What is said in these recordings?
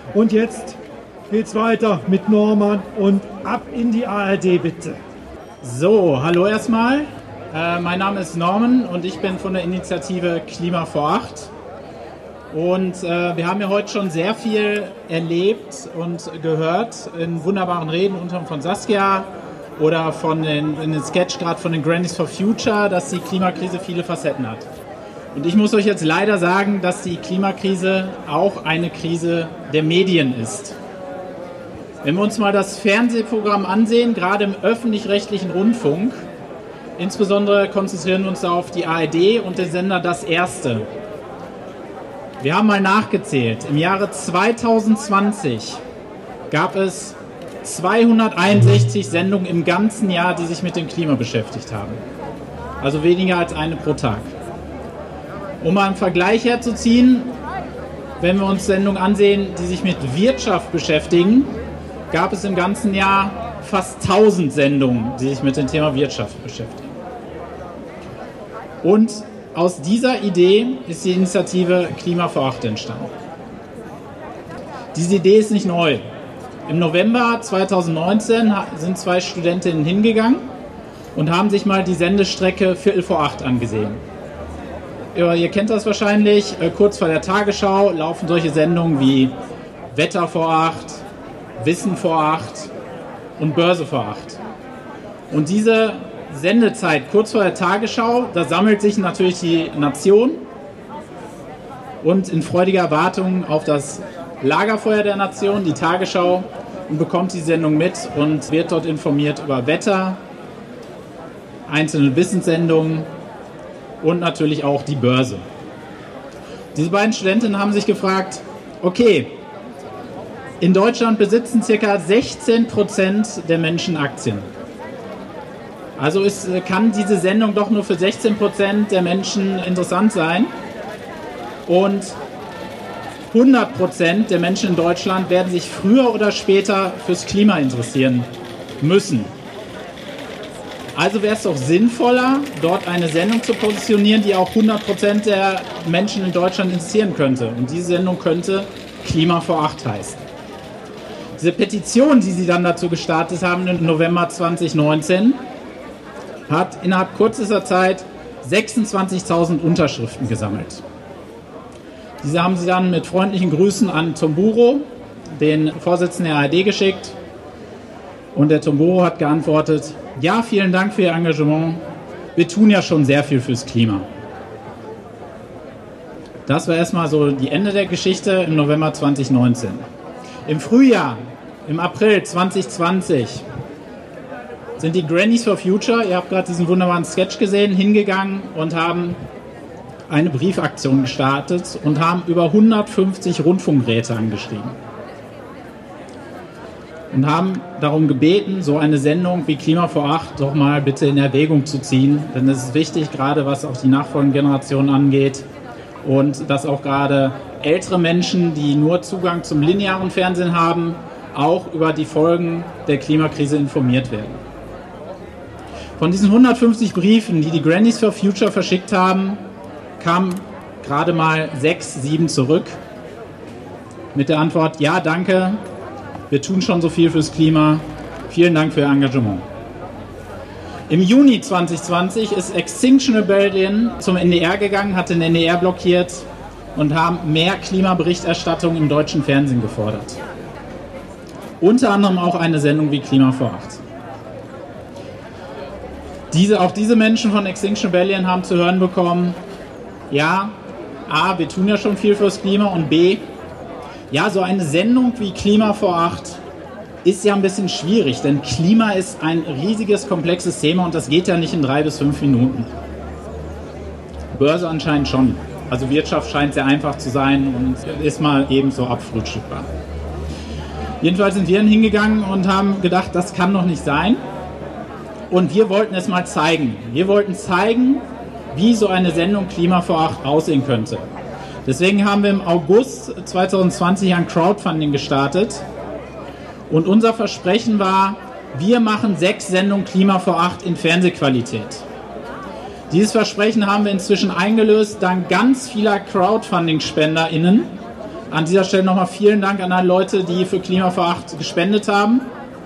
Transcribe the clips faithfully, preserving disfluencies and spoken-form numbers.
Und jetzt geht's weiter mit Norman und ab in die A R D bitte. So, hallo erstmal. Äh, mein Name ist Norman und ich bin von der Initiative Klima vor acht. Und äh, wir haben ja heute schon sehr viel erlebt und gehört in wunderbaren Reden, unter anderem von Saskia oder von den, in den Sketch gerade von den Grannies for Future, dass die Klimakrise viele Facetten hat. Und ich muss euch jetzt leider sagen, dass die Klimakrise auch eine Krise der Medien ist. Wenn wir uns mal das Fernsehprogramm ansehen, gerade im öffentlich-rechtlichen Rundfunk, insbesondere konzentrieren wir uns da auf die A R D und den Sender Das Erste. Wir haben mal nachgezählt. Im Jahre zwanzig zwanzig gab es zweihunderteinundsechzig Sendungen im ganzen Jahr, die sich mit dem Klima beschäftigt haben. Also weniger als eine pro Tag. Um mal einen Vergleich herzuziehen, wenn wir uns Sendungen ansehen, die sich mit Wirtschaft beschäftigen, gab es im ganzen Jahr fast tausend Sendungen, die sich mit dem Thema Wirtschaft beschäftigen. Und aus dieser Idee ist die Initiative Klima vor acht entstanden. Diese Idee ist nicht neu. Im November zwanzig neunzehn sind zwei Studentinnen hingegangen und haben sich mal die Sendestrecke Viertel vor acht angesehen. Ihr kennt das wahrscheinlich, kurz vor der Tagesschau laufen solche Sendungen wie Wetter vor acht, Wissen vor acht und Börse vor acht. Und diese Sendezeit kurz vor der Tagesschau, da sammelt sich natürlich die Nation und in freudiger Erwartung auf das Lagerfeuer der Nation, die Tagesschau, und bekommt die Sendung mit und wird dort informiert über Wetter, einzelne Wissenssendungen und natürlich auch die Börse. Diese beiden Studentinnen haben sich gefragt, okay, in Deutschland besitzen ca. sechzehn Prozent der Menschen Aktien. Also ist, kann diese Sendung doch nur für sechzehn Prozent der Menschen interessant sein. Und hundert Prozent der Menschen in Deutschland werden sich früher oder später fürs Klima interessieren müssen. Also wäre es doch sinnvoller, dort eine Sendung zu positionieren, die auch hundert Prozent der Menschen in Deutschland interessieren könnte. Und diese Sendung könnte Klima vor acht heißen. Diese Petition, die sie dann dazu gestartet haben im November zwanzig neunzehn, hat innerhalb kürzester Zeit sechsundzwanzigtausend Unterschriften gesammelt. Diese haben sie dann mit freundlichen Grüßen an Tomburo, den Vorsitzenden der A R D, geschickt. Und der Tomburo hat geantwortet, ja, vielen Dank für Ihr Engagement. Wir tun ja schon sehr viel fürs Klima. Das war erstmal so die Ende der Geschichte im November zwanzig neunzehn. Im Frühjahr, im April zwanzig zwanzig, sind die Grannies for Future, ihr habt gerade diesen wunderbaren Sketch gesehen, hingegangen und haben eine Briefaktion gestartet und haben über hundertfünfzig Rundfunkräte angeschrieben. Und haben darum gebeten, so eine Sendung wie Klima vor acht doch mal bitte in Erwägung zu ziehen. Denn es ist wichtig, gerade was auch die nachfolgenden Generationen angeht. Und dass auch gerade ältere Menschen, die nur Zugang zum linearen Fernsehen haben, auch über die Folgen der Klimakrise informiert werden. Von diesen hundertfünfzig Briefen, die die Grannies for Future verschickt haben, kamen gerade mal sechs, sieben zurück. Mit der Antwort, ja, danke. Wir tun schon so viel fürs Klima. Vielen Dank für Ihr Engagement. Im Juni zwanzig zwanzig ist Extinction Rebellion zum N D R gegangen, hat den N D R blockiert und haben mehr Klimaberichterstattung im deutschen Fernsehen gefordert. Unter anderem auch eine Sendung wie Klima vor acht. Diese, auch diese Menschen von Extinction Rebellion haben zu hören bekommen, ja, A, wir tun ja schon viel fürs Klima und B, ja, so eine Sendung wie Klima vor acht ist ja ein bisschen schwierig, denn Klima ist ein riesiges, komplexes Thema und das geht ja nicht in drei bis fünf Minuten. Börse anscheinend schon. Also Wirtschaft scheint sehr einfach zu sein und ist mal eben so abfrühstückbar. Jedenfalls sind wir dann hingegangen und haben gedacht, das kann doch nicht sein. Und wir wollten es mal zeigen. Wir wollten zeigen, wie so eine Sendung Klima vor acht aussehen könnte. Deswegen haben wir im August zwanzig zwanzig ein Crowdfunding gestartet. Und unser Versprechen war, wir machen sechs Sendungen Klima vor acht in Fernsehqualität. Dieses Versprechen haben wir inzwischen eingelöst, dank ganz vieler Crowdfunding-SpenderInnen, An dieser Stelle nochmal vielen Dank an alle Leute, die für Klima vor acht gespendet haben.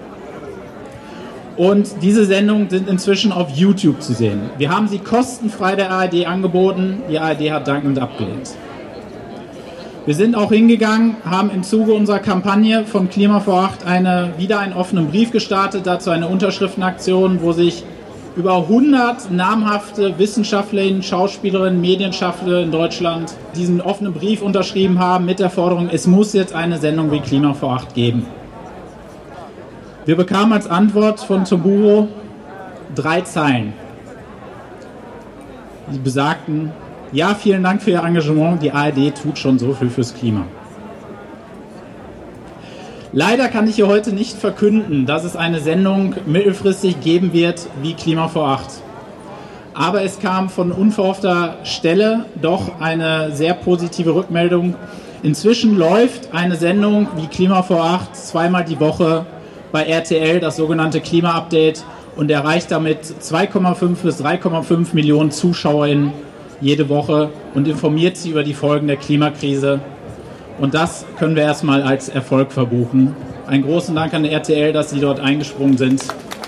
Und diese Sendungen sind inzwischen auf YouTube zu sehen. Wir haben sie kostenfrei der A R D angeboten. Die A R D hat dankend abgelehnt. Wir sind auch hingegangen, haben im Zuge unserer Kampagne von Klima vor acht eine, wieder einen offenen Brief gestartet, dazu eine Unterschriftenaktion, wo sich über hundert namhafte Wissenschaftlerinnen, Schauspielerinnen, Medienschaffende in Deutschland diesen offenen Brief unterschrieben haben mit der Forderung, es muss jetzt eine Sendung wie Klima vor acht geben. Wir bekamen als Antwort von Toburo drei Zeilen. Die besagten, ja, vielen Dank für Ihr Engagement, die A R D tut schon so viel fürs Klima. Leider kann ich hier heute nicht verkünden, dass es eine Sendung mittelfristig geben wird wie Klima vor acht. Aber es kam von unverhoffter Stelle doch eine sehr positive Rückmeldung. Inzwischen läuft eine Sendung wie Klima vor acht zweimal die Woche bei R T L, das sogenannte Klima-Update, und erreicht damit zwei Komma fünf bis drei Komma fünf Millionen ZuschauerInnen jede Woche und informiert sie über die Folgen der Klimakrise. Und das können wir erstmal als Erfolg verbuchen. Einen großen Dank an R T L, dass Sie dort eingesprungen sind.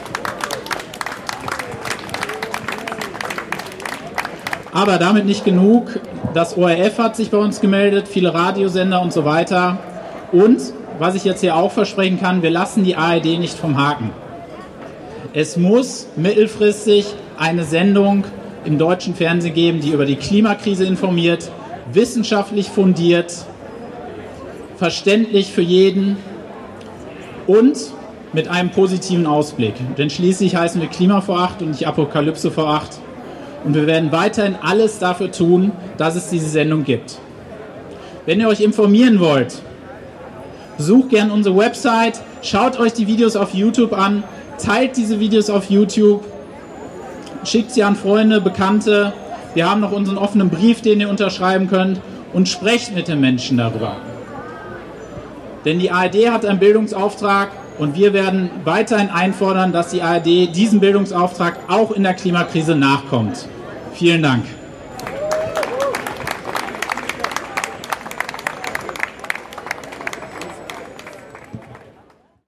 Aber damit nicht genug. Das O R F hat sich bei uns gemeldet, viele Radiosender und so weiter. Und, was ich jetzt hier auch versprechen kann, wir lassen die A R D nicht vom Haken. Es muss mittelfristig eine Sendung im deutschen Fernsehen geben, die über die Klimakrise informiert, wissenschaftlich fundiert, verständlich für jeden und mit einem positiven Ausblick. Denn schließlich heißen wir Klima vor acht und nicht Apokalypse vor acht. Und wir werden weiterhin alles dafür tun, dass es diese Sendung gibt. Wenn ihr euch informieren wollt, besucht gerne unsere Website, schaut euch die Videos auf YouTube an, teilt diese Videos auf YouTube, schickt sie an Freunde, Bekannte. Wir haben noch unseren offenen Brief, den ihr unterschreiben könnt, und sprecht mit den Menschen darüber. Denn die A R D hat einen Bildungsauftrag und wir werden weiterhin einfordern, dass die A R D diesem Bildungsauftrag auch in der Klimakrise nachkommt. Vielen Dank.